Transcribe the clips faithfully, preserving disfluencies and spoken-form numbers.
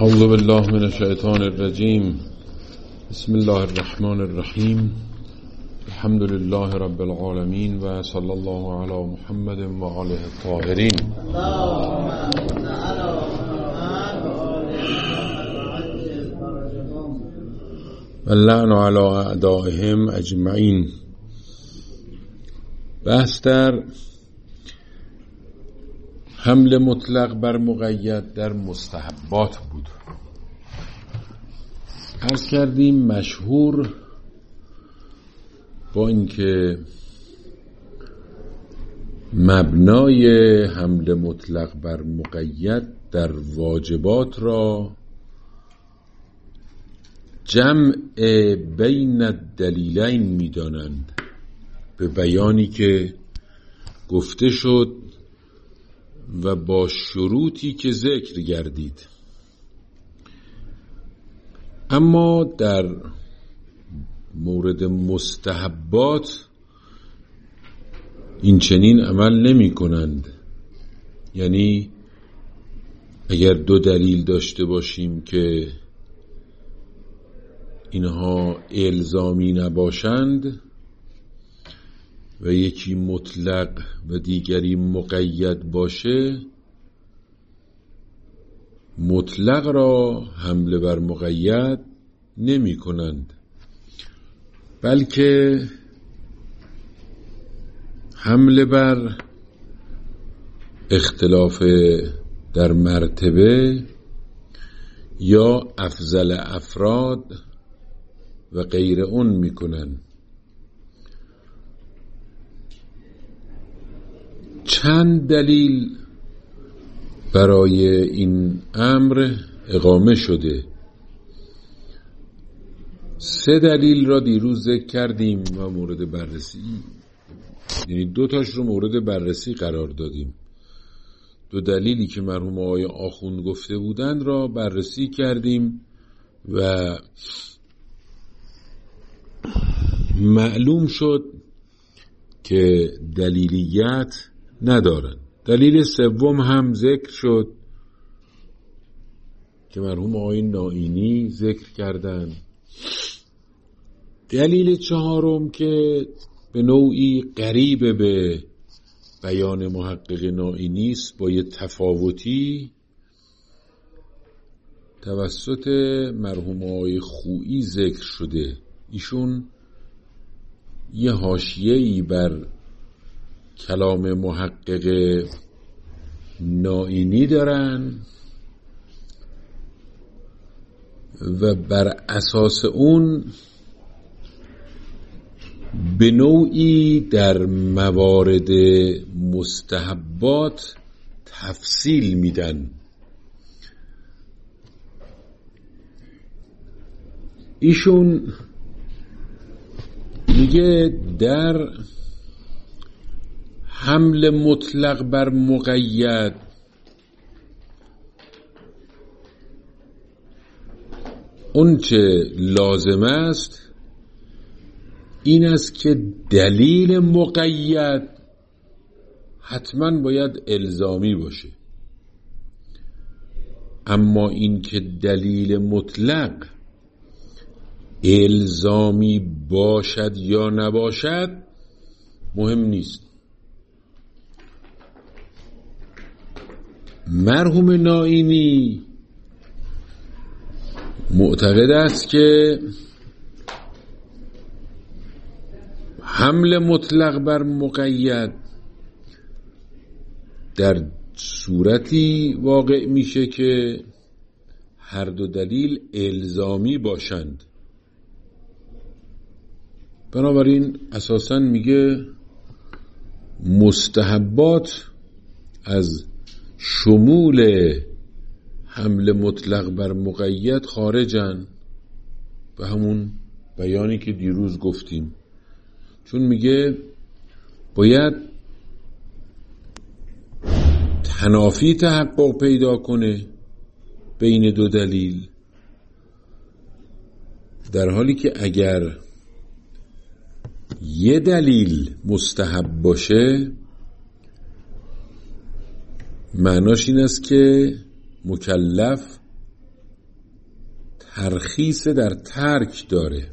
اعوذ بالله من الشیطان الرجیم. بسم الله الرحمن الرحیم. الحمد لله رب العالمین و صلی الله علی محمد و آله الطاهرین. و اللعن علی اعدائهم اجمعین. بحث در حمل مطلق بر مقید در مستحبات بود. عرض کردیم مشهور با اینکه مبنای حمل مطلق بر مقید در واجبات را جمع بین الدلیلین می‌دانند، به بیانی که گفته شد و با شروطی که ذکر گردید. اما در مورد مستحبات این چنین عمل نمی کنند. یعنی اگر دو دلیل داشته باشیم که اینها الزامی نباشند و یکی مطلق و دیگری مقید باشه، مطلق را حمله بر مقید نمی کنند، بلکه حمله بر اختلاف در مرتبه یا افضل افراد و غیر اون می کنند. چند دلیل برای این امر اقامه شده. سه دلیل را دیروز ذکر کردیم و مورد بررسی، یعنی دو تاش رو مورد بررسی قرار دادیم. دو دلیلی که مرحوم آقای آخوند گفته بودند را بررسی کردیم و معلوم شد که دلیلیت ندارن. دلیل سوم هم ذکر شد که مرحوم آقای نائینی ذکر کردن. دلیل چهارم که به نوعی قریب به بیان محقق نائینی است، با یه تفاوتی توسط مرحوم آقای خویی ذکر شده. ایشون یه حاشیه‌ای بر کلام محقق نائینی دارن و بر اساس اون به نوعی در موارد مستحبات تفصیل میدن. ایشون میگه در حمل مطلق بر مقید اون چه لازم است این است که دلیل مقید حتما باید الزامی باشه، اما این که دلیل مطلق الزامی باشد یا نباشد مهم نیست. مرحوم نائینی معتقد است که حمل مطلق بر مقید در صورتی واقع میشه که هر دو دلیل الزامی باشند. بنابراین اساساً میگه مستحبات از شمول حمل مطلق بر مقید خارجن، به همون بیانی که دیروز گفتیم. چون میگه باید تنافی تحقق پیدا کنه بین دو دلیل، در حالی که اگر یه دلیل مستحب باشه معناش این است که مکلف ترخیص در ترک داره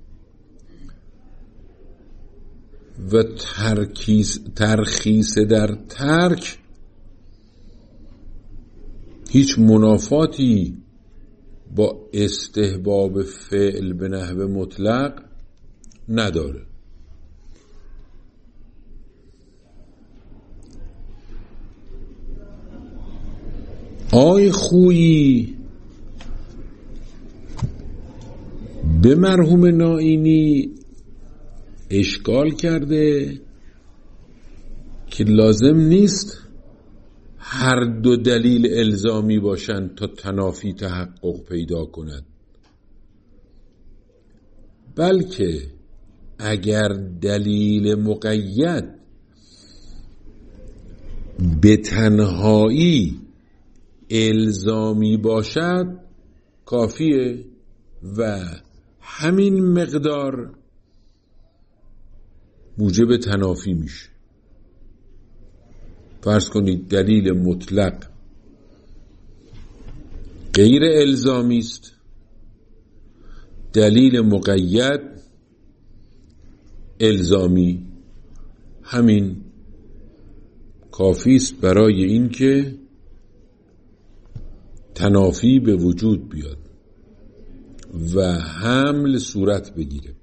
و ترکیز ترخیص در ترک هیچ منافاتی با استحباب فعل به نحو مطلق نداره. آی خویی به مرحوم نائینی اشکال کرده که لازم نیست هر دو دلیل الزامی باشند تا تنافی تحقق پیدا کند، بلکه اگر دلیل مقید به تنهایی الزامی باشد کافیه و همین مقدار موجب تنافی میشه. فرض کنید دلیل مطلق غیر الزامی است، دلیل مقید الزامی، همین کافی است برای اینکه تنافی به وجود بیاد و حمل صورت بگیره.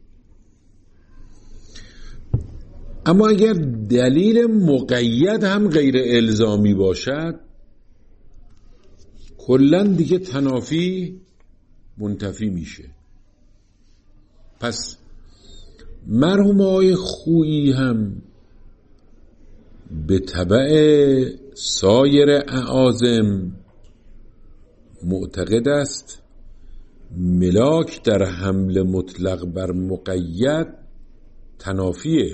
اما اگر دلیل مقید هم غیر الزامی باشد کلاً دیگه تنافی منتفی میشه. پس مرحوم آقای خویی هم به تبع سایر اعاظم معتقد است ملاک در حمل مطلق بر مقید تنافیه.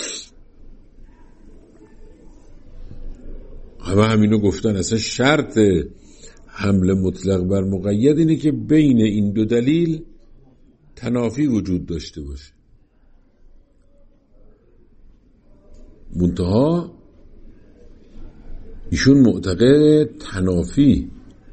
همه همینو گفتن، اصلا شرط حمل مطلق بر مقید اینه که بین این دو دلیل تنافی وجود داشته باشه. منتها ایشون معتقد تنافی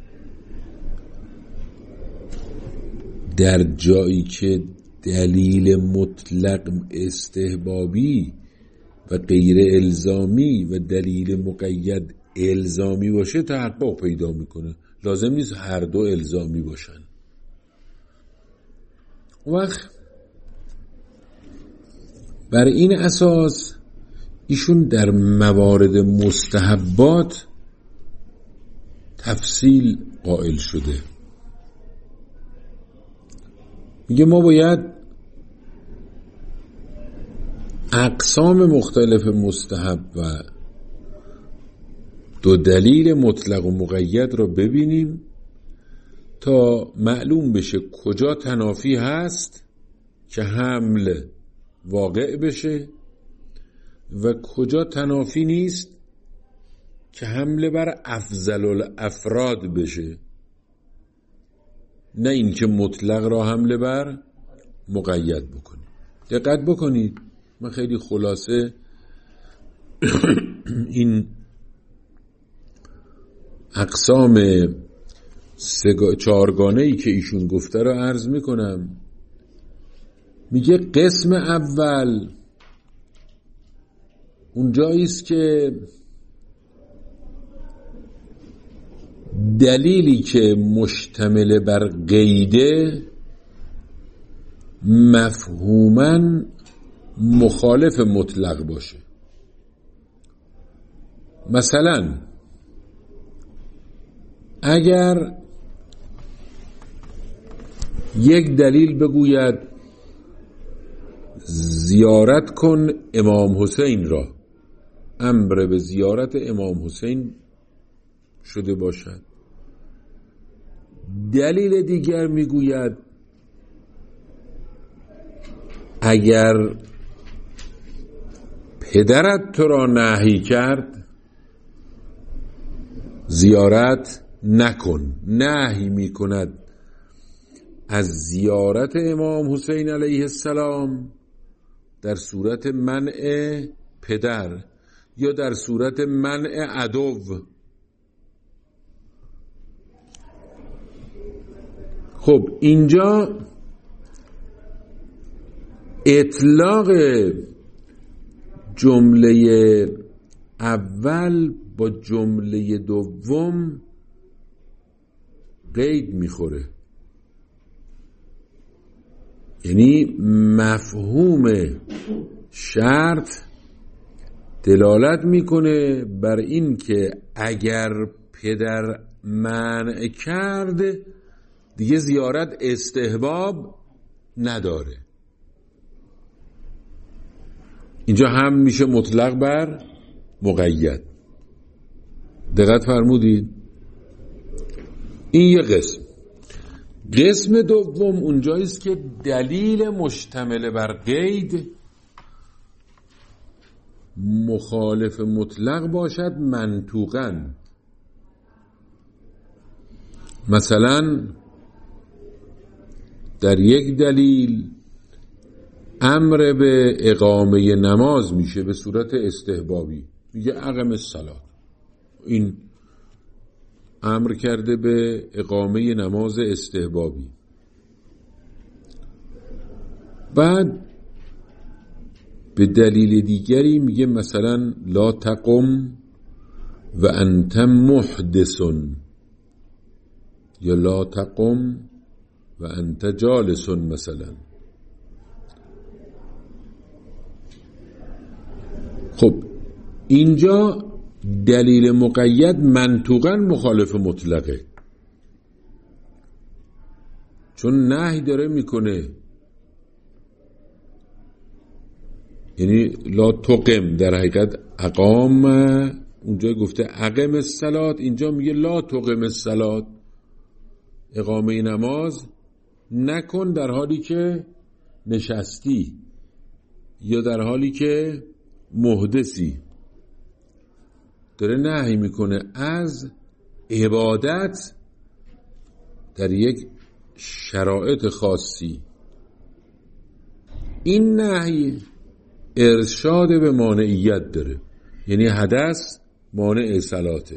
در جایی که دلیل مطلق استحبابی و غیر الزامی و دلیل مقید الزامی باشه تحقق پیدا میکنه. لازم نیست هر دو الزامی باشن. وقت بر این اساس ایشون در موارد مستحبات تفصیل قائل شده. میگه ما باید اقسام مختلف مستحب و دو دلیل مطلق و مقید را ببینیم تا معلوم بشه کجا تنافی هست که حمل واقع بشه و کجا تنافی نیست که حمل بر افضل الافراد بشه، نه اینکه مطلق را حمله بر مقید بکنید. دقت بکنید، من خیلی خلاصه این اقسام چهارگانه ای که ایشون گفته را عرض میکنم. میگه قسم اول اونجایی است که دلیلی که مشتمل بر قیده مفهوماً مخالف مطلق باشه. مثلا اگر یک دلیل بگوید زیارت کن امام حسین را، امر به زیارت امام حسین شده باشد، دلیل دیگر میگوید اگر پدرت تو را نهی کرد زیارت نکن، نهی میکند از زیارت امام حسین علیه السلام در صورت منع پدر یا در صورت منع عدو. خب اینجا اطلاق جمله اول با جمله دوم قید میخوره، یعنی مفهوم شرط دلالت میکنه بر این که اگر پدر منع کرد دیگه زیارت استحباب نداره. اینجا هم میشه مطلق بر مقید. دقت فرمودید؟ این یه قسم. قسم دوم اونجاییست که دلیل مشتمل بر قید مخالف مطلق باشد منطوقاً. مثلا در یک دلیل امر به اقامه نماز میشه به صورت استحبابی، میگه اقم الصلاة، این امر کرده به اقامه نماز استحبابی. بعد به دلیل دیگری میگه مثلا لا تقم و انت محدث، یا لا تقم و انت جالس مثلا. خب اینجا دلیل مقید منطوقاً مخالف مطلقه، چون نهی داره میکنه، یعنی لا تقم در حقیقت اقام، اونجا گفته اقم الصلاة، اینجا میگه لا تقم الصلاة، اقامه نماز نکن در حالی که نشستی یا در حالی که محدثی. داره نهی میکنه از عبادت در یک شرایط خاصی. این نهی ارشاد به مانعیت داره، یعنی حدث مانع صلاته.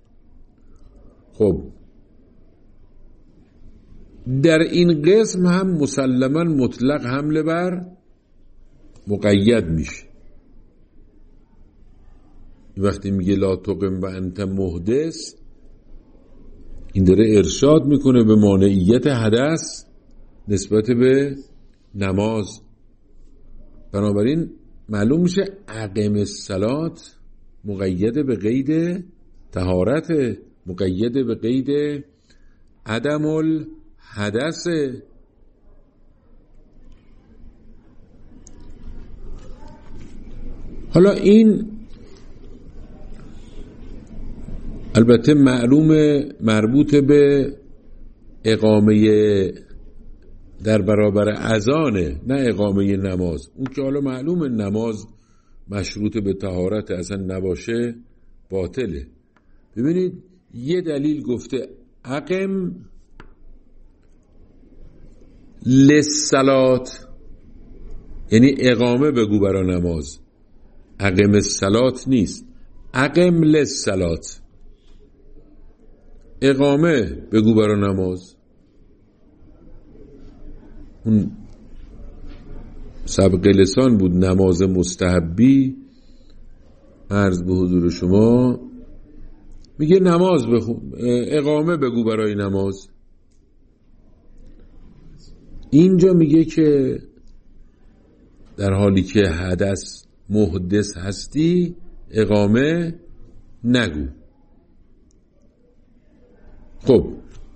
خب در این قسم هم مسلماً مطلق حمله بر مقید میشه. وقتی میگه لا تقم و انت محدث، این داره ارشاد میکنه به مانعیت حدث نسبت به نماز. بنابراین معلوم میشه اقم الصلاة مقید به قید طهارت، مقید به قید عدم الحدث. حالا این البته معلوم مربوط به اقامه در برابر اذانه، نه اقامه نماز. اون که حالا معلوم نماز مشروط به طهارت، اصلا نباشه باطله. ببینید یه دلیل گفته اقم للصلاة، یعنی اقامه بگو برای نماز، اقم الصلاة نیست، اقم للصلاة، اقامه بگو برای نماز. اون سبق لسان بود، نماز مستحبی. عرض به حضور شما میگه نماز بخون، اقامه بگو برای نماز. اینجا میگه که در حالی که حدث محدث هستی اقامه نگو. خب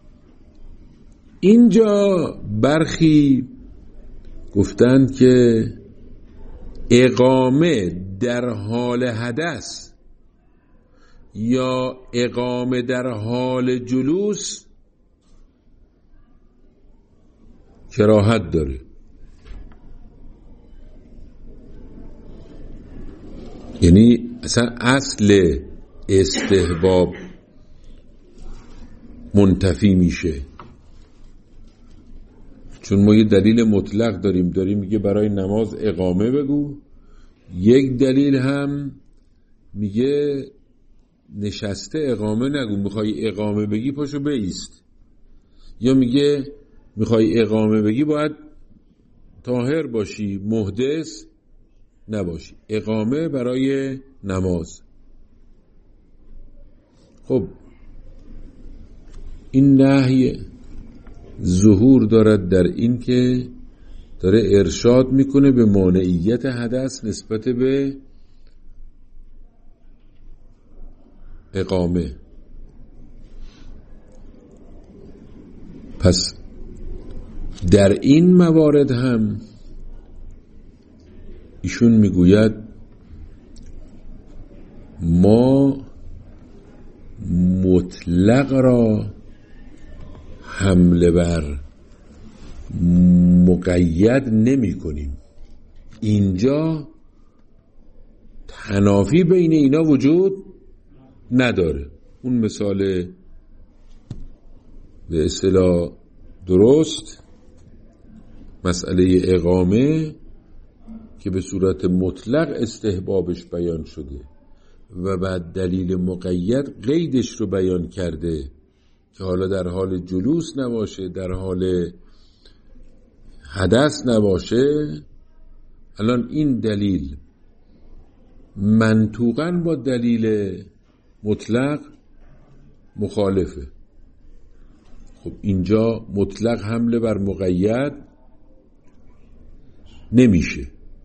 اینجا برخی گفتند که اقامه در حال حدث یا اقامه در حال جلوس کراهت داره، یعنی اصلا اصل استحباب منتفی میشه. چون ما یه دلیل مطلق داریم داریم میگه برای نماز اقامه بگو، یک دلیل هم میگه نشسته اقامه نگو، میخوای اقامه بگی پاشو بایست، یا میگه میخوای اقامه بگی باید طاهر باشی، محدث نباشی. اقامه برای نماز. خب این نهی ظهور دارد در این که داره ارشاد میکنه به مانعیت حدث نسبت به اقامه. پس در این موارد هم ایشون میگوید ما مطلق را حمله بر مقید نمی کنیم. اینجا تنافی بین اینا وجود نداره. اون مثال به اصطلاح درست مسئله اقامه که به صورت مطلق استحبابش بیان شده و بعد دلیل مقید قیدش رو بیان کرده که حالا در حال جلوس نباشه، در حال حدث نباشه. الان این دلیل منطوقاً با دلیل مطلق مخالفه. خب اینجا مطلق حمله بر مقید نمیشه.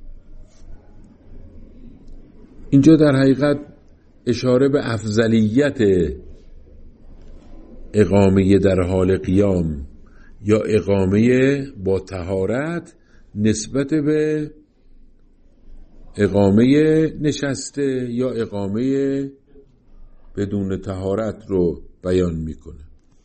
اینجا در حقیقت اشاره به افضلیت اقامه در حال قیام یا اقامه با طهارت نسبت به اقامه نشسته یا اقامه بدون طهارت رو بیان میکنه.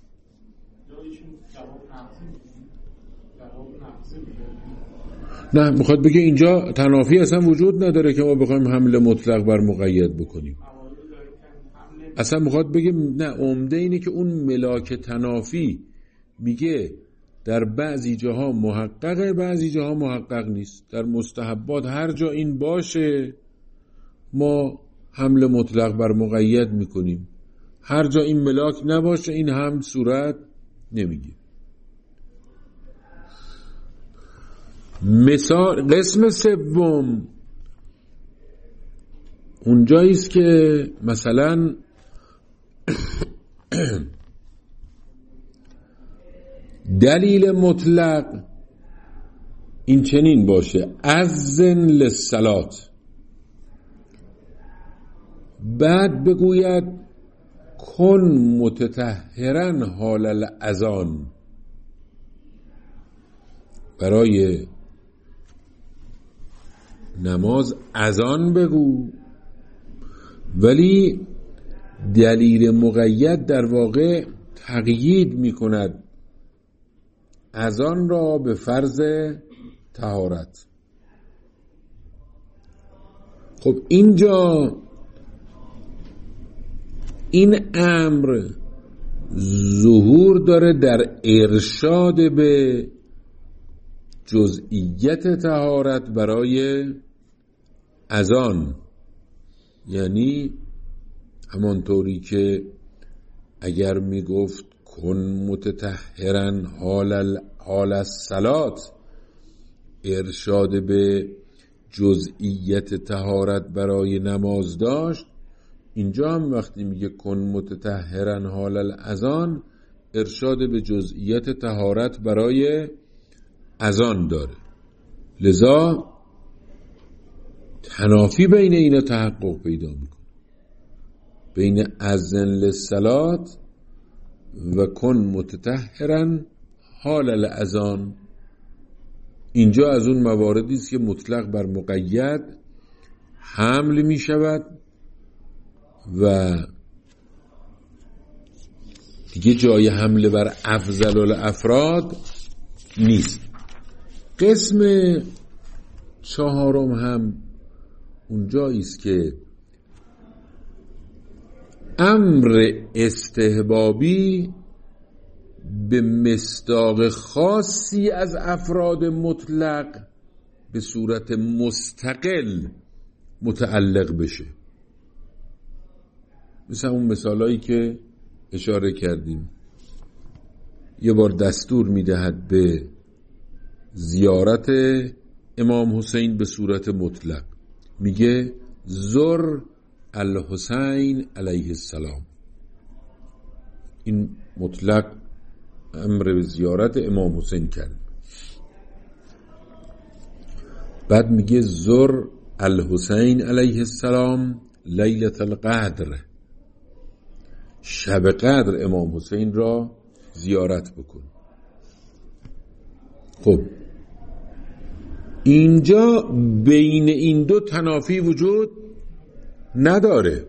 نه، میخواد بگه اینجا تنافی اصلا وجود نداره که ما بخوایم حمله مطلق بر مقید بکنیم. اصلا میخواد بگه نه، عمده اینه که اون ملاک تنافی میگه در بعضی جاها محققه، بعضی جاها محقق نیست. در مستحبات هر جا این باشه ما حمله مطلق بر مقید میکنیم، هر جا این ملاک نباشه این هم صورت نمیگه. مثال قسم سوم اونجایی است که مثلا دلیل مطلق این چنین باشه اذن للصلات، بعد بگوید کن متطهرا حال الاذان، برای نماز اذان بگو، ولی دلیل مقید در واقع تقیید می کند اذان را به فرض طهارت. خب اینجا این امر ظهور داره در ارشاد به جزئیت طهارت برای اذان، یعنی همانطوری که اگر می گفت کن متطهرا حال حال الصلات ارشاد به جزئیت طهارت برای نماز داشت، اینجا هم وقتی میگه کن متطهرا حال الاذان ارشاد به جزئیت طهارت برای اذان داره. لذا تنافی بین اینا تحقق پیدا میکنه، بین اذن للصلات و کن متطهرا حال الاذان. اینجا از اون مواردی است که مطلق بر مقید حمل می شود و دیگه جای حمله بر افضل الافراد نیست. قسم چهارم هم اونجایی است که امر استحبابی به مصداق خاصی از افراد مطلق به صورت مستقل متعلق بشه، مثل اون مثالایی که اشاره کردیم. یه بار دستور میدهد به زیارت امام حسین به صورت مطلق، میگه زر الحسین علیه السلام. این مطلق امر به زیارت امام حسین کرد. بعد میگه زر الحسین علیه السلام لیلة القدر، شب قدر امام حسین را زیارت بکن. خب اینجا بین این دو تنافی وجود نداره،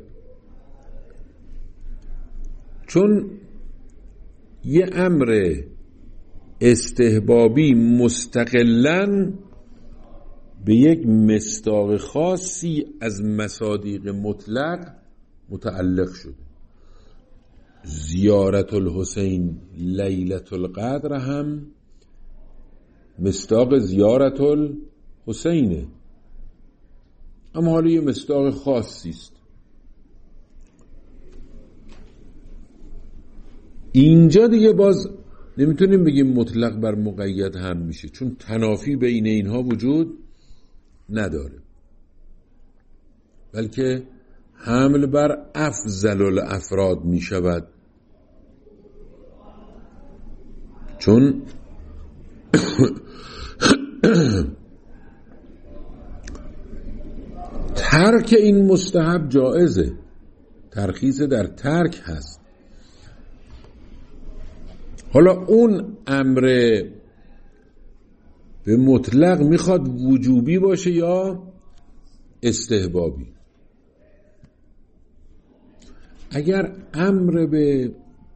چون یه امر استحبابی مستقلاً به یک مصداق خاصی از مصادیق مطلق متعلق شده. زیارت الحسین لیلة القدر هم مصداق زیارت الحسینه، اما حالا یه مصداق خاصی است. اینجا دیگه باز نمیتونیم بگیم مطلق بر مقید هم میشه، چون تنافی بین اینها وجود نداره، بلکه حمل بر افضل الافراد می شود، چون ترک این مستحب جائزه، ترخیص در ترک هست. حالا اون امر به مطلق میخواد وجوبی باشه یا استحبابی. اگر امر به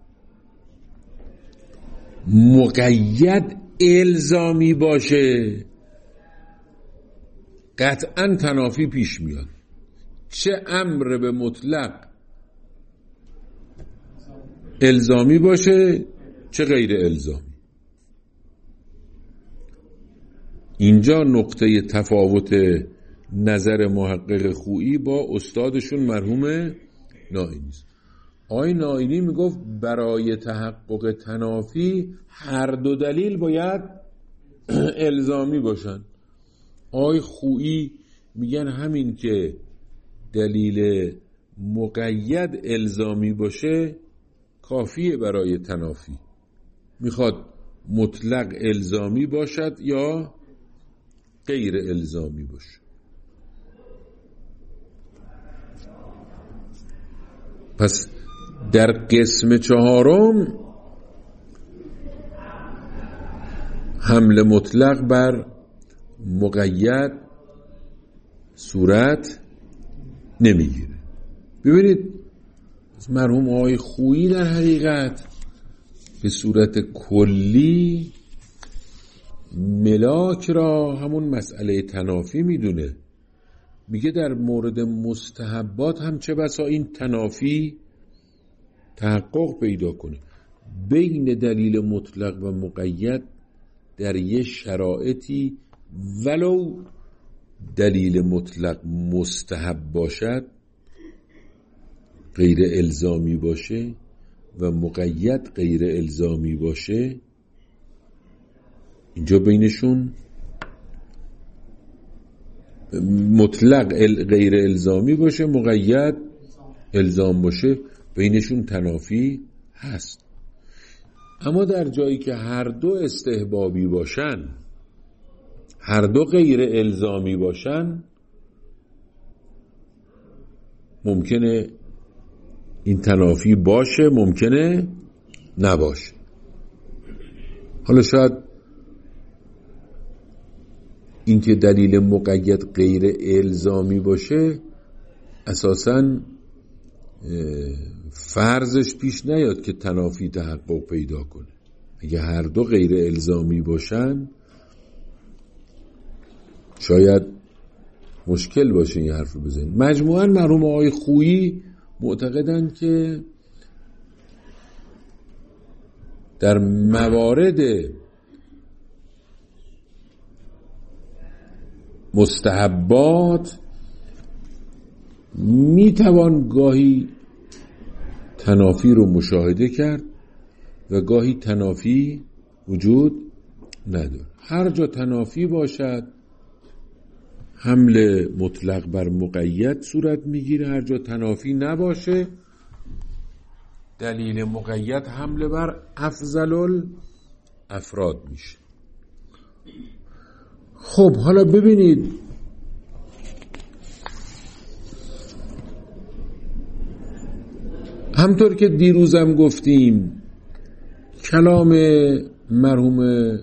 مقید الزامی باشه قطعا تنافی پیش میاد، چه امر به مطلق الزامی باشه چه غیر الزامی. اینجا نقطه تفاوت نظر محقق خویی با استادشون مرحوم نائینی است. آقای نائینی میگفت برای تحقق تنافی هر دو دلیل باید الزامی باشن. آقای خویی میگن همین که دلیل مقید الزامی باشه کافیه برای تنافی، میخواد مطلق الزامی باشد یا غیر الزامی باشه. پس در قسم چهارم حمل مطلق بر مقید صورت نمیگیره. ببینید مرحوم آقای خویی در حقیقت به صورت کلی ملاک را همون مسئله تنافی میدونه. میگه در مورد مستحبات هم چه بسا این تنافی تحقق پیدا کنه. بین دلیل مطلق و مقید در یه شرایطی ولو دلیل مطلق مستحب باشد، غیر الزامی باشه، و مقید غیر الزامی باشه، اینجا بینشون مطلق غیر الزامی باشه مقید الزام باشه، بینشون تنافی هست. اما در جایی که هر دو استحبابی باشن، هر دو غیر الزامی باشن، ممکنه این تنافی باشه، ممکنه نباشه. حالا شاید اینکه دلیل مقید غیر الزامی باشه اساساً فرضش پیش نیاد که تنافی تحقق پیدا کنه. اگه هر دو غیر الزامی باشن شاید مشکل باشه این حرف رو بزنید. مجموعاً مرحوم آقای خویی معتقدند که در موارد مستحبات میتوان گاهی تنافی رو مشاهده کرد و گاهی تنافی وجود نداره. هر جا تنافی باشد حمل مطلق بر مقید صورت میگیره، هر جا تنافی نباشه دلیل مقید حمله بر افضل الافراد میشه. خب حالا ببینید همطور که دیروزم گفتیم کلام مرحوم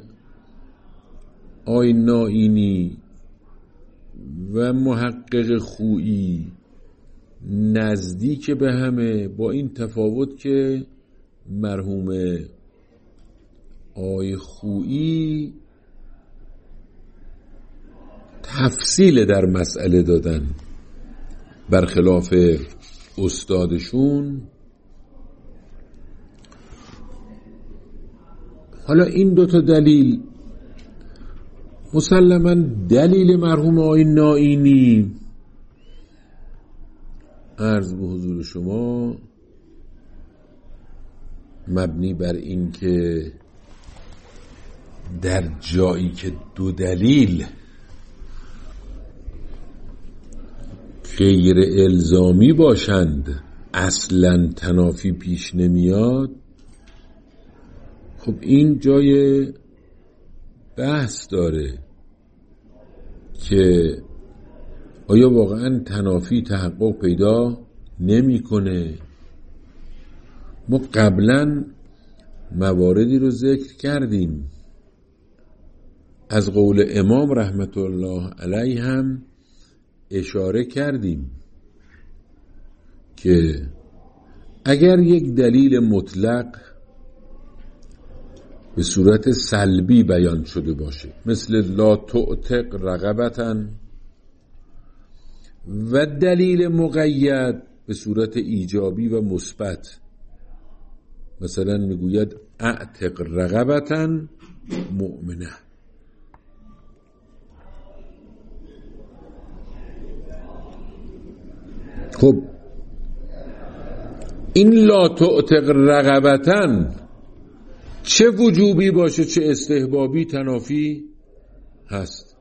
آقای نائینی و محقق خویی نزدیک به همه، با این تفاوت که مرحوم آقای خویی تفصیل در مسئله دادن برخلاف استادشون. حالا این دوتا دلیل مسلماً دلیل مرحوم آقای نائینی عرض به حضور شما مبنی بر این که در جایی که دو دلیل غیر الزامی باشند اصلاً تنافی پیش نمیاد. خب این جای بحث داره که آیا واقعاً تنافی تحقق پیدا نمیکنه. ما قبلاً مواردی رو ذکر کردیم، از قول امام رحمت الله علیه هم اشاره کردیم که اگر یک دلیل مطلق به صورت سلبی بیان شده باشه مثل لا تعتق رقبتن و دلیل مقید به صورت ایجابی و مثبت مثلا میگوید اعتق رقبتن مؤمنه، خب این لا تعتق رقبتن چه وجوبی باشه چه استحبابی تنافی هست.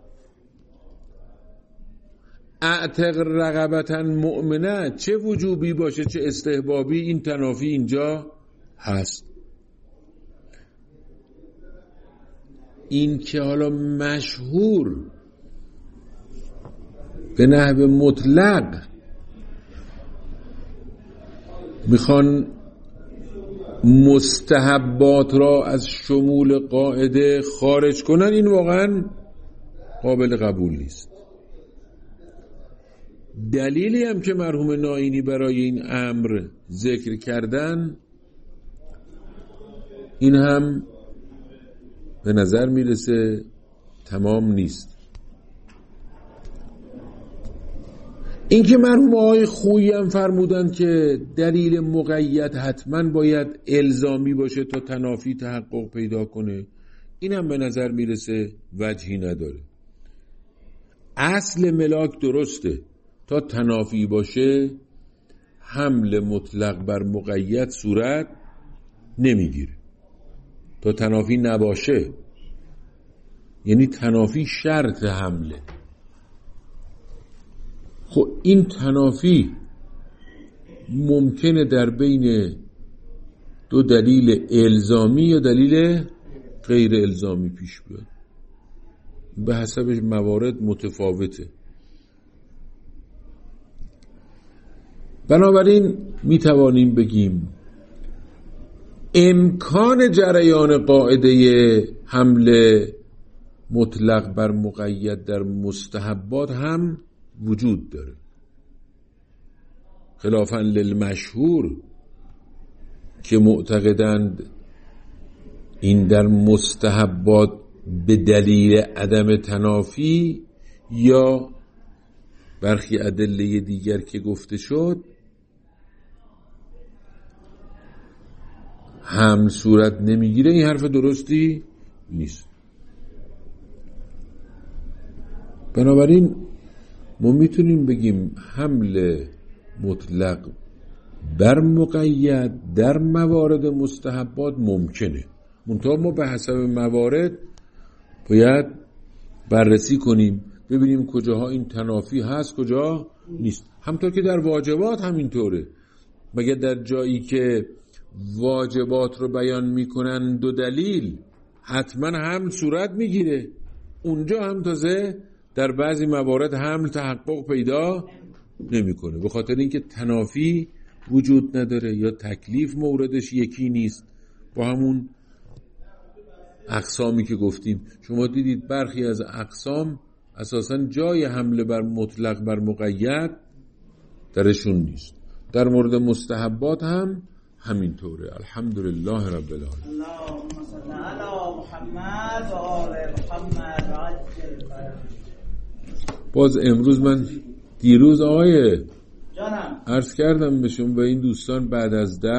اعتق رقبتن مؤمنه چه وجوبی باشه چه استحبابی این تنافی اینجا هست. این که حالا مشهور به نحو مطلق میخوان مستحبات را از شمول قاعده خارج کنن، این واقعا قابل قبول نیست. دلیلی هم که مرحوم نائینی برای این امر ذکر کردن این هم به نظر میرسه تمام نیست. این که مرحوم آقای خویی هم فرمودن که دلیل مقید حتما باید الزامی باشه تا تنافی تحقق پیدا کنه، این هم به نظر میرسه وجهی نداره. اصل ملاک درسته، تا تنافی باشه حمل مطلق بر مقید صورت نمیگیره. تا تنافی نباشه یعنی تنافی شرط حمله. خب این تنافی ممکنه در بین دو دلیل الزامی یا دلیل غیر الزامی پیش بیاد، به حسب موارد متفاوته. بنابراین می توانیم بگیم امکان جریان قاعده حمل مطلق بر مقید در مستحبات هم وجود داره، خلافاً للمشهور که معتقدند این در مستحبات به دلیل عدم تنافی یا برخی ادله دیگر که گفته شد هم صورت نمیگیره. این حرف درستی نیست. بنابراین ما میتونیم بگیم حمل مطلق بر مقید در موارد مستحبات ممکنه، منتها ما به حسب موارد باید بررسی کنیم ببینیم کجاها این تنافی هست کجا نیست. همطور که در واجبات همینطوره، مگه در جایی که واجبات رو بیان میکنن دو دلیل حتما حمل صورت میگیره، اونجا هم تازه در بعضی موارد حمل تحقق پیدا نمیکنه، به خاطر اینکه تنافی وجود نداره یا تکلیف موردش یکی نیست با همون اقسامی که گفتیم. شما دیدید برخی از اقسام اساساً جای حمله بر مطلق بر مقید درشون نیست. در مورد مستحبات هم همینطوره. الحمدلله رب العالمین. اللهم صل علی محمد و آل محمد و عجل. باز امروز من دیروز آقای جانم عرض کردم بهشون به این دوستان بعد از ده